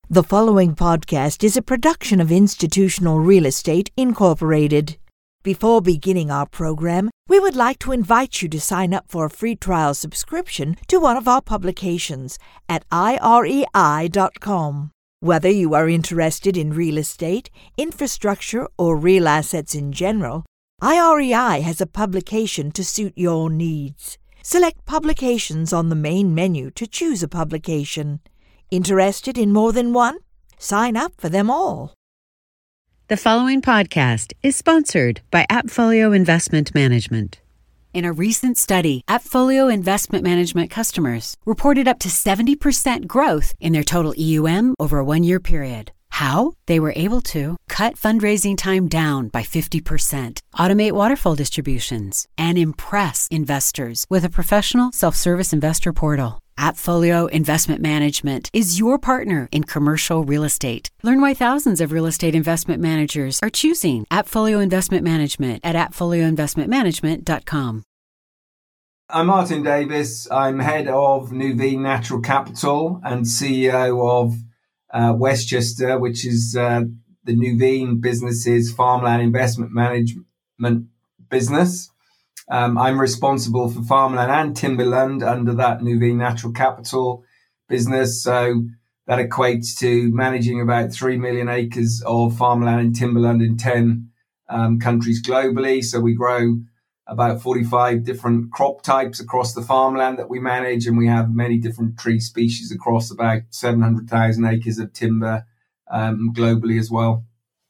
The following podcast is a production of Institutional Real Estate Incorporated. Before beginning our program, we would like to invite you to sign up for a free trial subscription to one of our publications at irei.com. Whether you are interested in real estate, infrastructure, or real assets in general, IREI has a publication to suit your needs. Select Publications on the main menu to choose a publication. Interested in more than one? Sign up for them all. The following podcast is sponsored by Appfolio Investment Management. In a recent study, Appfolio Investment Management customers reported up to 70% growth in their total EUM over a one-year period. How? They were able to cut fundraising time down by 50%, automate waterfall distributions, and impress investors with a professional self-service investor portal. Appfolio Investment Management is your partner in commercial real estate. Learn why thousands of real estate investment managers are choosing Appfolio Investment Management at appfolioinvestmentmanagement.com. I'm Martin Davis. I'm head of Nuveen Natural Capital and CEO of Westchester, which is the Nuveen business's farmland investment management business. I'm responsible for farmland and timberland under that Nuveen Natural Capital business. So that equates to managing about 3 million acres of farmland and timberland in 10 countries globally. So we grow about 45 different crop types across the farmland that we manage, and we have many different tree species across about 700,000 acres of timber globally as well.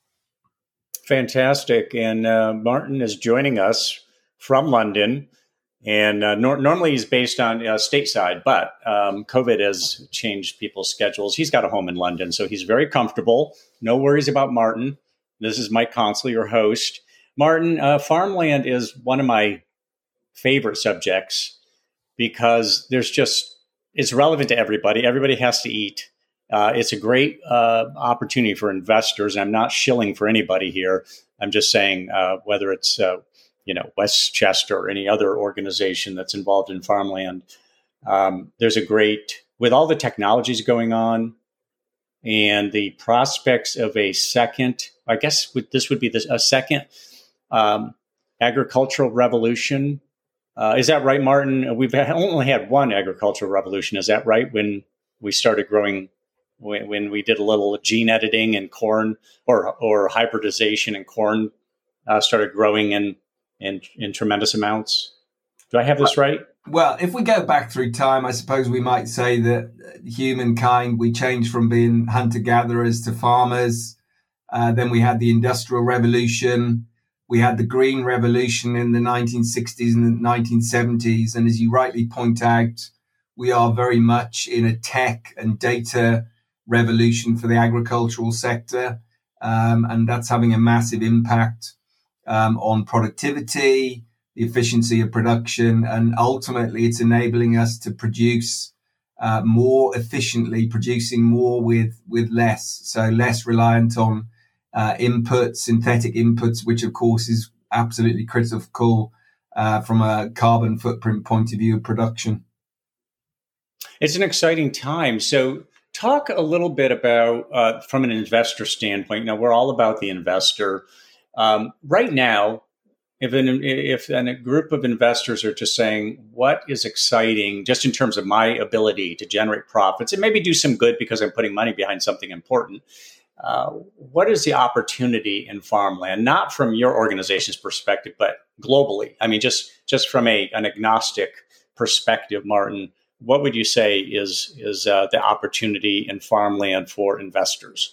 Fantastic. And Martin is joining us from London, and normally he's based on stateside, but COVID has changed people's schedules. He's got a home in London, so he's very comfortable. No worries about Martin. This is Mike Consley, your host. Martin, farmland is one of my favorite subjects because it's relevant to everybody. Everybody has to eat. It's a great opportunity for investors. I'm not shilling for anybody here. I'm just saying whether it's Westchester or any other organization that's involved in farmland. With all the technologies going on and the prospects of a second, I guess this would be a second agricultural revolution. Is that right, Martin? We've only had one agricultural revolution. Is that right? When we started growing, when we did a little gene editing in corn or hybridization in corn started growing in tremendous amounts. Do I have this right? Well, if we go back through time, I suppose we might say that humankind, we changed from being hunter-gatherers to farmers. Then we had the Industrial Revolution. We had the Green Revolution in the 1960s and the 1970s. And as you rightly point out, we are very much in a tech and data revolution for the agricultural sector. And that's having a massive impact on productivity, the efficiency of production, and ultimately it's enabling us to produce more efficiently, producing more with less, so less reliant on synthetic inputs, which of course is absolutely critical from a carbon footprint point of view of production. It's an exciting time. So talk a little bit about, from an investor standpoint, we're all about the investor. Right now, if a group of investors are just saying, what is exciting just in terms of my ability to generate profits and maybe do some good because I'm putting money behind something important, what is the opportunity in farmland? Not from your organization's perspective, but globally. I mean, just from an agnostic perspective, Martin, what would you say is the opportunity in farmland for investors?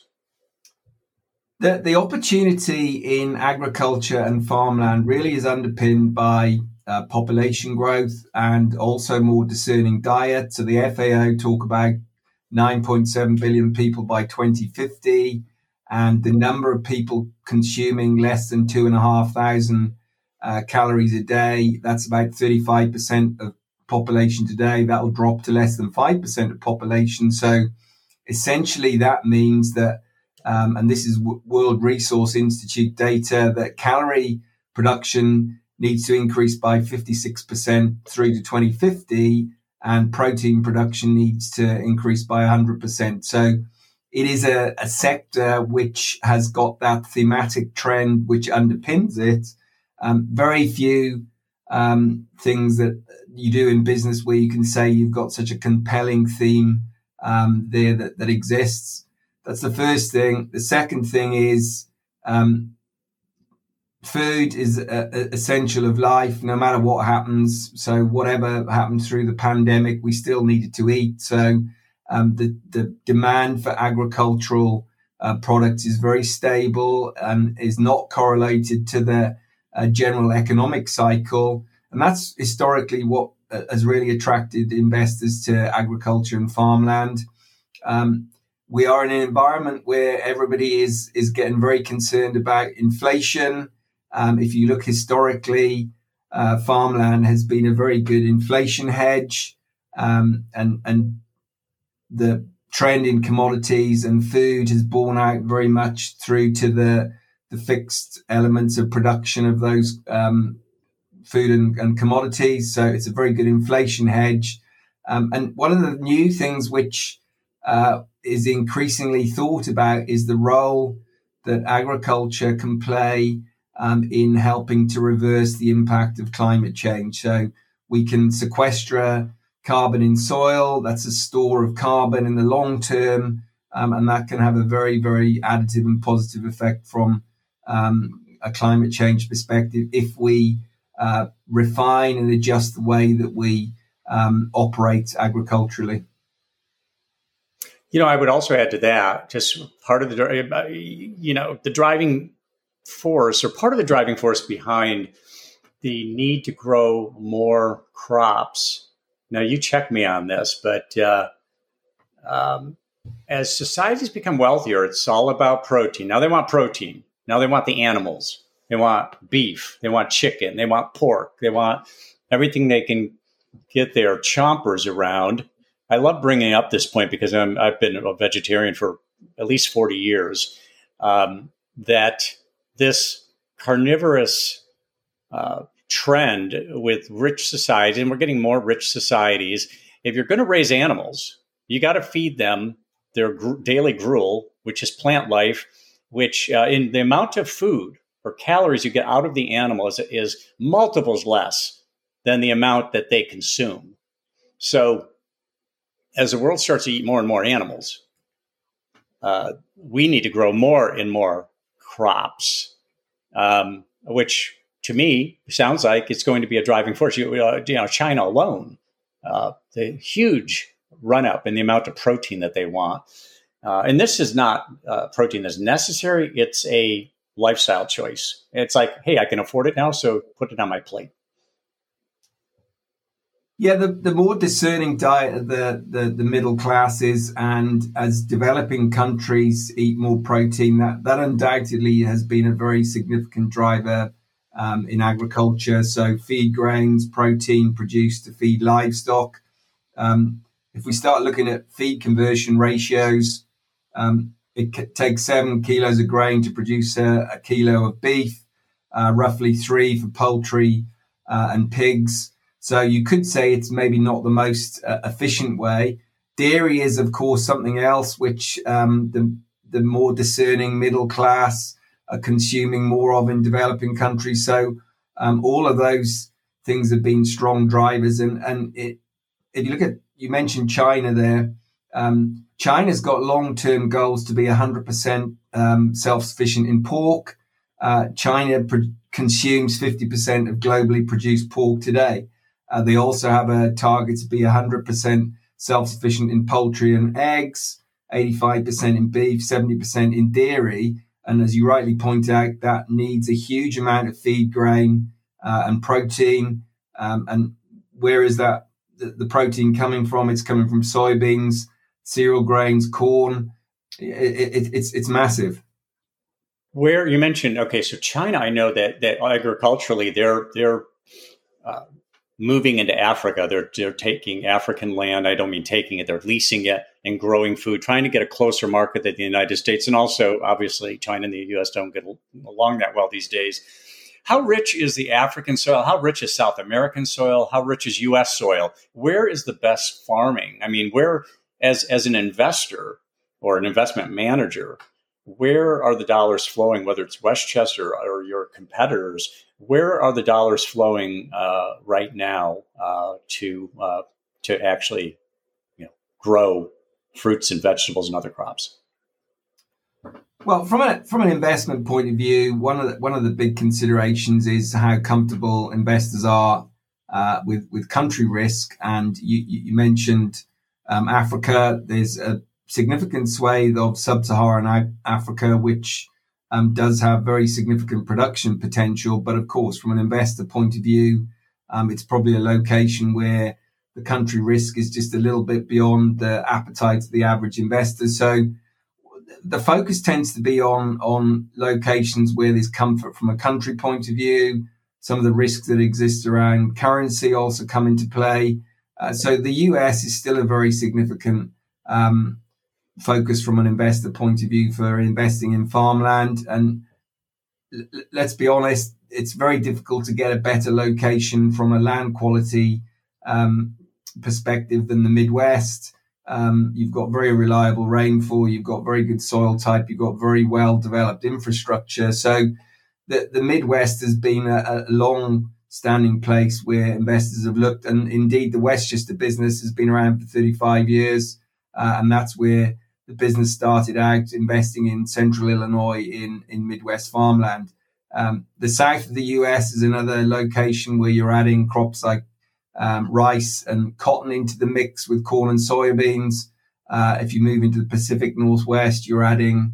The opportunity in agriculture and farmland really is underpinned by population growth and also more discerning diet. So the FAO talk about 9.7 billion people by 2050, and the number of people consuming less than 2,500 calories a day. That's about 35% of population today. That will drop to less than 5% of population. So essentially that means that and this is World Resource Institute data, that calorie production needs to increase by 56% through to 2050, and protein production needs to increase by 100%. So it is a sector which has got that thematic trend which underpins it. Very few things that you do in business where you can say you've got such a compelling theme there that exists. That's the first thing. The second thing is food is essential of life, no matter what happens. So whatever happened through the pandemic, we still needed to eat. So the demand for agricultural products is very stable and is not correlated to the general economic cycle. And that's historically what has really attracted investors to agriculture and farmland. We are in an environment where everybody is getting very concerned about inflation. If you look historically, farmland has been a very good inflation hedge, and the trend in commodities and food has borne out very much through to the fixed elements of production of those food and commodities. So it's a very good inflation hedge. And one of the new things which is increasingly thought about is the role that agriculture can play in helping to reverse the impact of climate change. So we can sequester carbon in soil. That's a store of carbon in the long term. And that can have a very, very additive and positive effect from a climate change perspective if we refine and adjust the way that we operate agriculturally. I would also add to that, just part of the driving force, or part of the driving force behind the need to grow more crops. Now, you check me on this, but as societies become wealthier, it's all about protein. Now they want protein. Now they want the animals. They want beef. They want chicken. They want pork. They want everything they can get their chompers around. I love bringing up this point because I've been a vegetarian for at least 40 years, that this carnivorous trend with rich societies, and we're getting more rich societies, if you're going to raise animals, you got to feed them their daily gruel, which is plant life, which in the amount of food or calories you get out of the animal is multiples less than the amount that they consume. So as the world starts to eat more and more animals, we need to grow more and more crops, which to me sounds like it's going to be a driving force. China alone, the huge run up in the amount of protein that they want. And this is not protein that's necessary. It's a lifestyle choice. It's like, hey, I can afford it now, so put it on my plate. Yeah, the more discerning diet of the middle classes, and as developing countries eat more protein, that undoubtedly has been a very significant driver in agriculture. So feed grains, protein produced to feed livestock. If we start looking at feed conversion ratios, it takes 7 kilos of grain to produce a kilo of beef, roughly 3 for poultry and pigs. So you could say it's maybe not the most efficient way. Dairy is, of course, something else which the more discerning middle class are consuming more of in developing countries. So all of those things have been strong drivers. And if you look at, you mentioned China there, China's got long-term goals to be 100% self-sufficient in pork. China consumes 50% of globally produced pork today. They also have a target to be 100% self-sufficient in poultry and eggs, 85% in beef, 70% in dairy. And as you rightly point out, that needs a huge amount of feed grain and protein. And where is that the protein coming from? It's coming from soybeans, cereal grains, corn. It's massive. Where you mentioned, okay, so China, I know that agriculturally they're moving into Africa. They're taking African land. I don't mean taking it. They're leasing it and growing food, trying to get a closer market than the United States. And also, obviously, China and the U.S. don't get along that well these days. How rich is the African soil? How rich is South American soil? How rich is U.S. soil? Where is the best farming? I mean, where, as an investor, or an investment manager, where are the dollars flowing, whether it's Westchester or your competitors? Where are the dollars flowing right now to actually grow fruits and vegetables and other crops? Well, from an investment point of view, one of the big considerations is how comfortable investors are with country risk. And you mentioned Africa. There's a significant swathe of sub-Saharan Africa, which does have very significant production potential. But of course, from an investor point of view, it's probably a location where the country risk is just a little bit beyond the appetite of the average investor. So the focus tends to be on locations where there's comfort from a country point of view. Some of the risks that exist around currency also come into play. So the US is still a very significant focus from an investor point of view for investing in farmland. And let's be honest, it's very difficult to get a better location from a land quality perspective than the Midwest. You've got very reliable rainfall, you've got very good soil type, you've got very well developed infrastructure. So the Midwest has been a long-standing place where investors have looked, and indeed the Westchester business has been around for 35 years, and that's where the business started out investing in central Illinois in Midwest farmland. The south of the US is another location where you're adding crops like rice and cotton into the mix with corn and soybeans. If you move into the Pacific Northwest, you're adding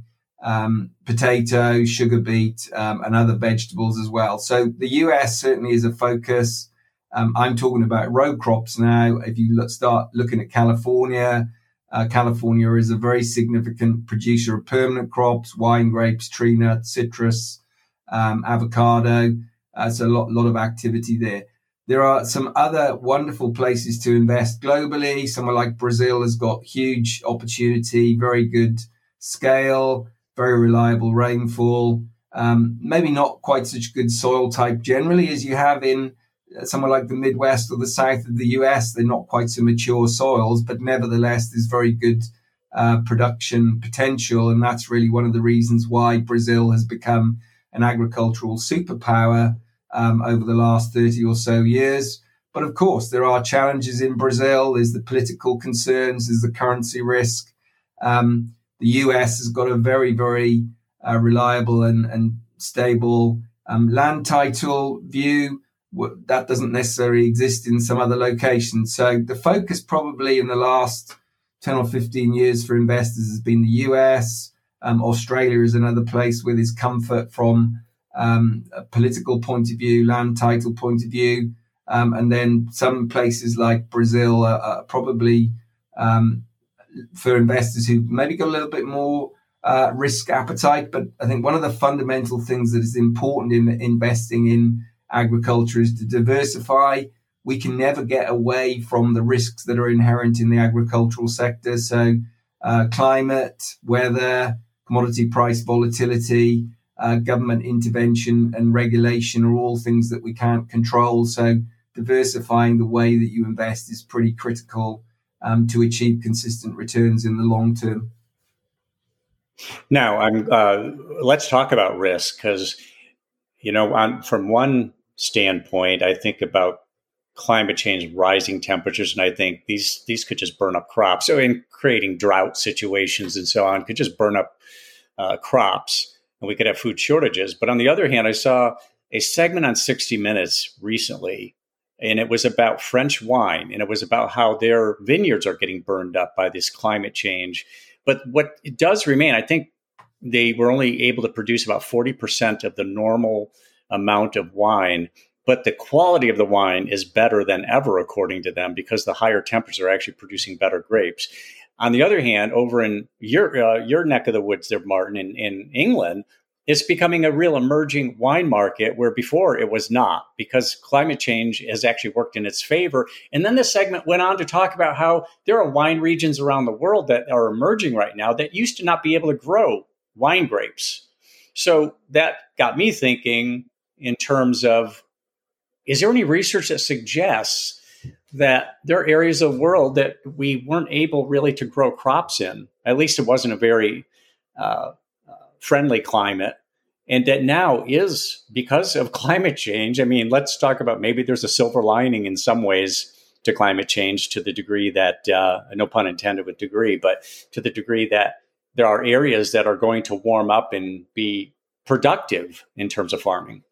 potato, sugar beet, and other vegetables as well. So the US certainly is a focus. I'm talking about row crops now. If you start looking at California, California is a very significant producer of permanent crops, wine, grapes, tree nuts, citrus, avocado. So a lot of activity there. There are some other wonderful places to invest globally. Somewhere like Brazil has got huge opportunity, very good scale, very reliable rainfall, maybe not quite such good soil type generally as you have in somewhere like the Midwest or the south of the US. They're not quite so mature soils, but nevertheless, there's very good production potential. And that's really one of the reasons why Brazil has become an agricultural superpower over the last 30 or so years. But of course, there are challenges in Brazil. There's the political concerns, there's the currency risk. The US has got a very, very reliable and stable land title view. That doesn't necessarily exist in some other locations. So the focus probably in the last 10 or 15 years for investors has been the US. Australia is another place where there's comfort from a political point of view, land title point of view. And then some places like Brazil are probably for investors who maybe got a little bit more risk appetite. But I think one of the fundamental things that is important in investing in agriculture is to diversify. We can never get away from the risks that are inherent in the agricultural sector. So climate, weather, commodity price volatility, government intervention and regulation are all things that we can't control. So diversifying the way that you invest is pretty critical to achieve consistent returns in the long term. Now, let's talk about risk because, from one standpoint, I think about climate change, rising temperatures, and I think these could just burn up crops. So in creating drought situations and so on, could just burn up crops, and we could have food shortages. But on the other hand, I saw a segment on 60 Minutes recently, and it was about French wine, and it was about how their vineyards are getting burned up by this climate change. But what it does remain, I think they were only able to produce about 40% of the normal amount of wine, but the quality of the wine is better than ever, according to them, because the higher temperatures are actually producing better grapes. On the other hand, over in your neck of the woods there, Martin, in England, it's becoming a real emerging wine market where before it was not, because climate change has actually worked in its favor. And then this segment went on to talk about how there are wine regions around the world that are emerging right now that used to not be able to grow wine grapes. So that got me thinking in terms of, is there any research that suggests that there are areas of the world that we weren't able really to grow crops in. At least it wasn't a very friendly climate. And that now is because of climate change. I mean, let's talk about maybe there's a silver lining in some ways to climate change, to the degree that, no pun intended with degree, but to the degree that there are areas that are going to warm up and be productive in terms of farming.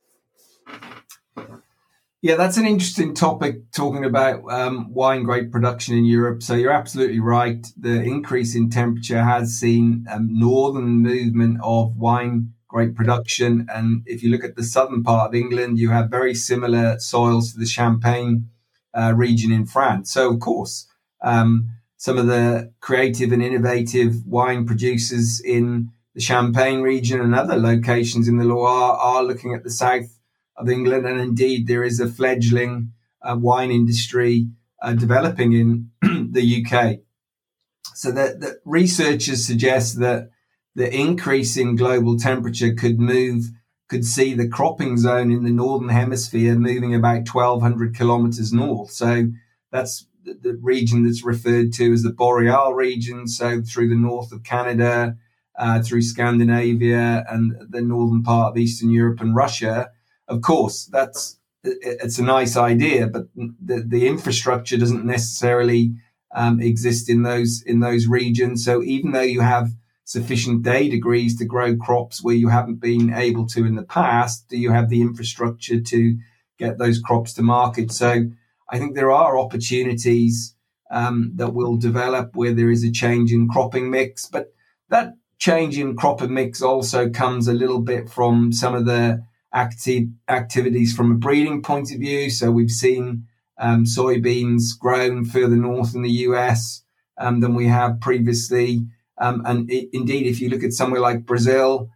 Yeah, that's an interesting topic, talking about wine grape production in Europe. So you're absolutely right. The increase in temperature has seen a northern movement of wine grape production. And if you look at the southern part of England, you have very similar soils to the Champagne region in France. So, of course, some of the creative and innovative wine producers in the Champagne region and other locations in the Loire are looking at the south of England. And indeed, there is a fledgling wine industry developing in the UK. So the researchers suggest that the increase in global temperature could see the cropping zone in the northern hemisphere moving about 1,200 kilometers north. So that's the region that's referred to as the Boreal region. So through the north of Canada, through Scandinavia and the northern part of Eastern Europe and Russia. Of course, it's a nice idea, but the infrastructure doesn't necessarily exist in those regions. So even though you have sufficient day degrees to grow crops where you haven't been able to in the past, do you have the infrastructure to get those crops to market? So I think there are opportunities that will develop where there is a change in cropping mix, but that change in cropping mix also comes a little bit from some of the activities from a breeding point of view. So we've seen soybeans grown further north in the US than we have previously. Indeed, if you look at somewhere like Brazil,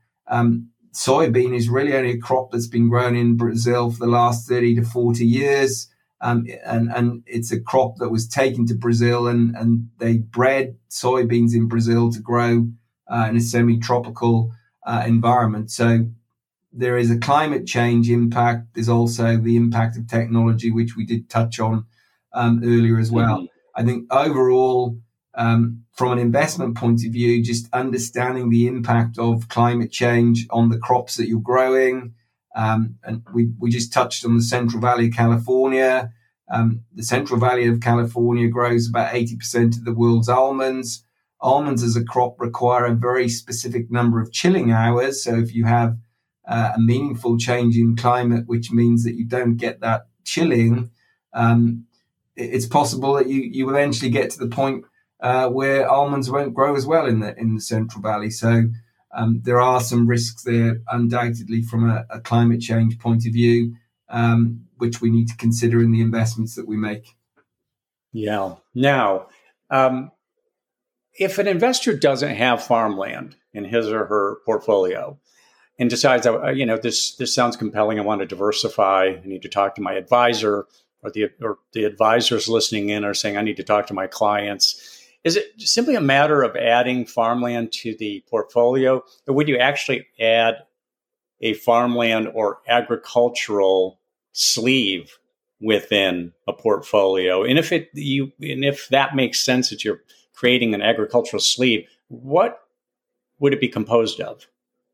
soybean is really only a crop that's been grown in Brazil for the last 30 to 40 years. And it's a crop that was taken to Brazil and they bred soybeans in Brazil to grow in a semi-tropical environment. So there is a climate change impact. There's also the impact of technology, which we did touch on earlier as well. Mm-hmm. I think overall, from an investment point of view, just understanding the impact of climate change on the crops that you're growing. And we just touched on the Central Valley of California. The Central Valley of California grows about 80% of the world's almonds. Almonds as a crop require a very specific number of chilling hours. So if you have a meaningful change in climate, which means that you don't get that chilling, it's possible that you eventually get to the point where almonds won't grow as well in the Central Valley. So there are some risks there, undoubtedly, from a climate change point of view, which we need to consider in the investments that we make. Yeah. Now, if an investor doesn't have farmland in his or her portfolio and decides, this sounds compelling, I want to diversify, I need to talk to my advisor, or the advisors listening in are saying, I need to talk to my clients. Is it simply a matter of adding farmland to the portfolio, or would you actually add a farmland or agricultural sleeve within a portfolio? And if that makes sense, that you're creating an agricultural sleeve, what would it be composed of?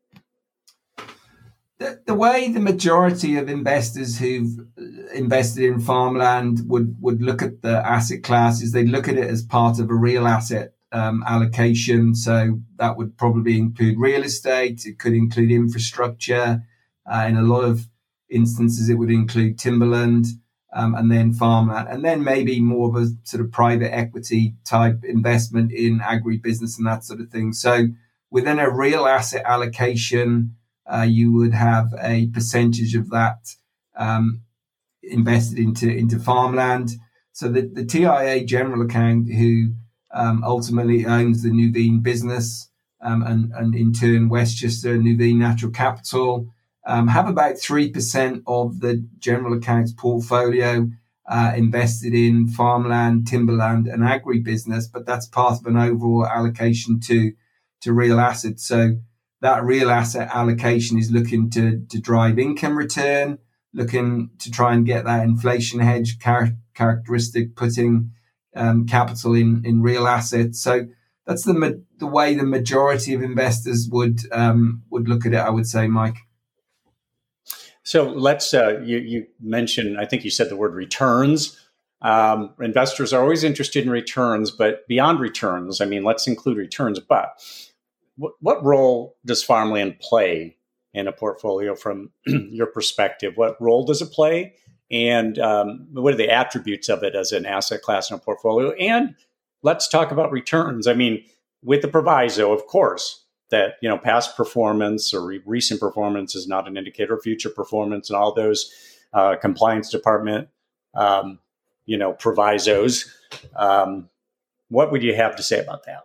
The way the majority of investors who've invested in farmland would look at the asset class is they'd look at it as part of a real asset allocation. So that would probably include real estate. It could include infrastructure. In a lot of instances, it would include timberland and then farmland, and then maybe more of a sort of private equity type investment in agribusiness and that sort of thing. So within a real asset allocation, you would have a percentage of that invested into farmland. So the TIA General Account, who ultimately owns the Nuveen business and in turn Westchester, Nuveen Natural Capital, have about 3% of the General Account's portfolio invested in farmland, timberland, and agribusiness, but that's part of an overall allocation to real assets. So that real asset allocation is looking to drive income return, looking to try and get that inflation hedge characteristic, putting capital in real assets. So that's the way the majority of investors would look at it, I would say, Mike. So let's, you mentioned, I think you said the word returns. Investors are always interested in returns, but beyond returns, I mean, let's include returns, but what role does farmland play in a portfolio from your perspective? What role does it play? And what are the attributes of it as an asset class in a portfolio? And let's talk about returns. I mean, with the proviso, of course, that, you know, past performance or recent performance is not an indicator of future performance, and all those compliance department, provisos. What would you have to say about that?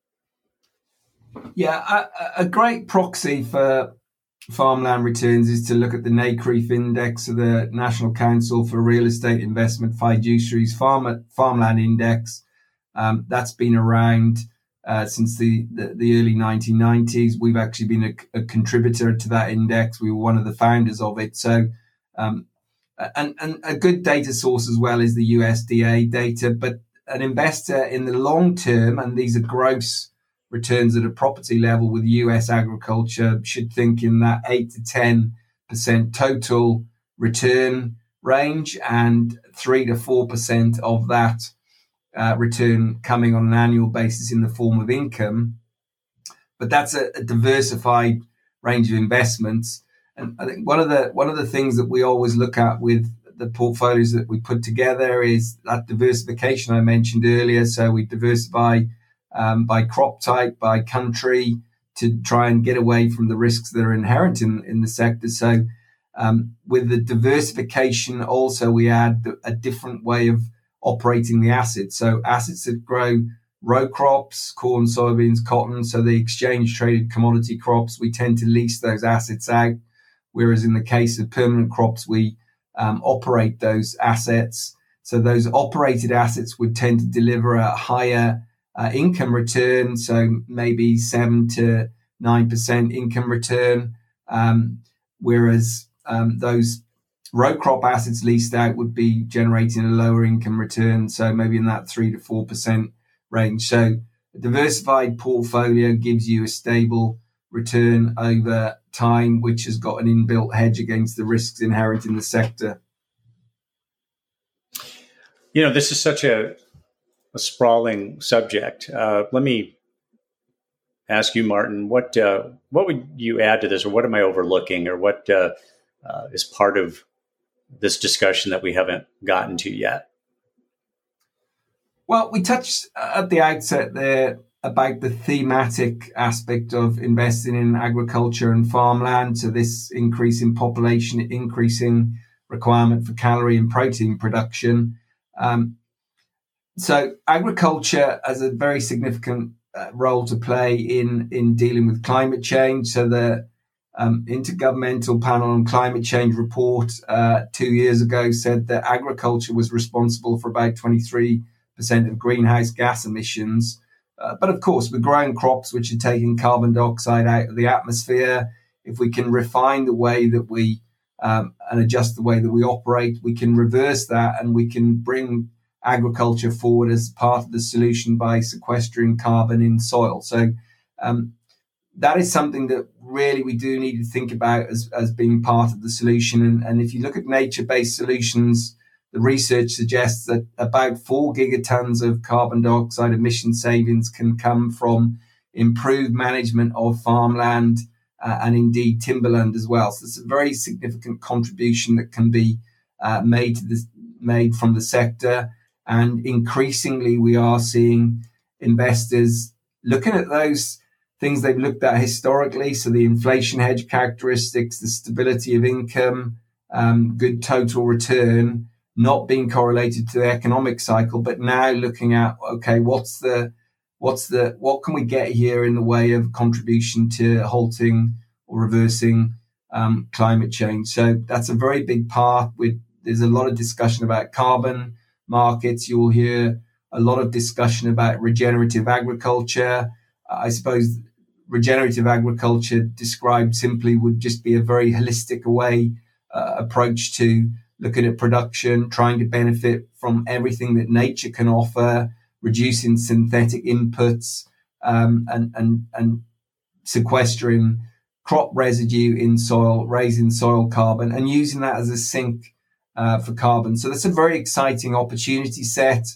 Yeah, a great proxy for farmland returns is to look at the NCREIF index, of the National Council for Real Estate Investment Fiduciaries farmland index. That's been around since the early 1990s. We've actually been a contributor to that index. We were one of the founders of it. So, and a good data source as well is the USDA data. But an investor in the long term, and these are gross returns at a property level with US agriculture, should think in that 8 to 10% total return range, and 3 to 4% of that return coming on an annual basis in the form of income. But that's a diversified range of investments. And I think one of the things that we always look at with the portfolios that we put together is that diversification I mentioned earlier. So we diversify by crop type, by country, to try and get away from the risks that are inherent in the sector. So with the diversification, also we add a different way of operating the assets. So assets that grow row crops, corn, soybeans, cotton, so the exchange traded commodity crops, we tend to lease those assets out. Whereas in the case of permanent crops, we operate those assets. So those operated assets would tend to deliver a higher income return, so maybe 7 to 9% income return, whereas those row crop assets leased out would be generating a lower income return, so maybe in that 3 to 4% range. So a diversified portfolio gives you a stable return over time, which has got an inbuilt hedge against the risks inherent in the sector. You know, this is such a sprawling subject. Let me ask you, Martin, what would you add to this, or what am I overlooking, or what is part of this discussion that we haven't gotten to yet? Well, we touched at the outset there about the thematic aspect of investing in agriculture and farmland. So this increase in population, increasing requirement for calorie and protein production. So agriculture has a very significant role to play in dealing with climate change. So the Intergovernmental Panel on Climate Change report 2 years ago said that agriculture was responsible for about 23% of greenhouse gas emissions. But of course, we're growing crops which are taking carbon dioxide out of the atmosphere. If we can refine the way that we and adjust the way that we operate, we can reverse that, and we can bring agriculture forward as part of the solution by sequestering carbon in soil. So that is something that really we do need to think about as being part of the solution. And if you look at nature-based solutions, the research suggests that about 4 gigatons of carbon dioxide emission savings can come from improved management of farmland and indeed timberland as well. So it's a very significant contribution that can be made from the sector. And increasingly, we are seeing investors looking at those things they've looked at historically. So the inflation hedge characteristics, the stability of income, good total return, not being correlated to the economic cycle, but now looking at, okay, what can we get here in the way of contribution to halting or reversing climate change? So that's a very big part. There's a lot of discussion about carbon markets. You'll hear a lot of discussion about regenerative agriculture. I suppose regenerative agriculture, described simply, would just be a very holistic way approach to looking at production, trying to benefit from everything that nature can offer, reducing synthetic inputs, and sequestering crop residue in soil, raising soil carbon, and using that as a sink for carbon. So that's a very exciting opportunity set.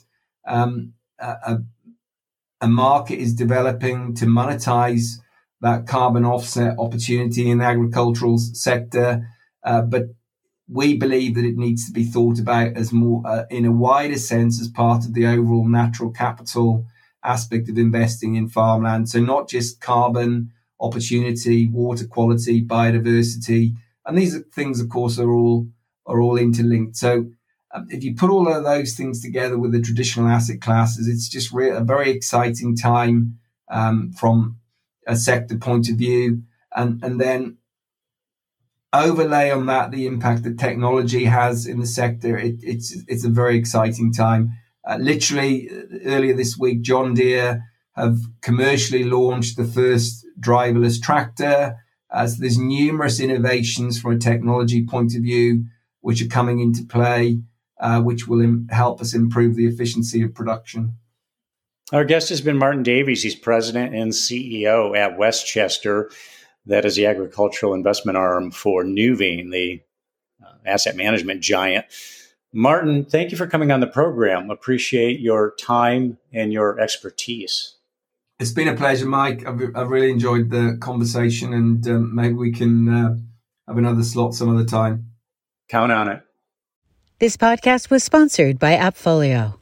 A market is developing to monetize that carbon offset opportunity in the agricultural sector, but we believe that it needs to be thought about as more in a wider sense as part of the overall natural capital aspect of investing in farmland. So not just carbon opportunity, water quality, biodiversity, and these things, of course, are all interlinked. So if you put all of those things together with the traditional asset classes, it's just a very exciting time from a sector point of view, and then overlay on that the impact that technology has in the sector. It's a very exciting time. Literally earlier this week, John Deere have commercially launched the first driverless tractor. So there's numerous innovations from a technology point of view which are coming into play, which will help us improve the efficiency of production. Our guest has been Martin Davies. He's president and CEO at Westchester. That is the agricultural investment arm for Nuveen, the asset management giant. Martin, thank you for coming on the program. Appreciate your time and your expertise. It's been a pleasure, Mike. I've really enjoyed the conversation, and maybe we can have another slot some other time. Count on it. This podcast was sponsored by AppFolio.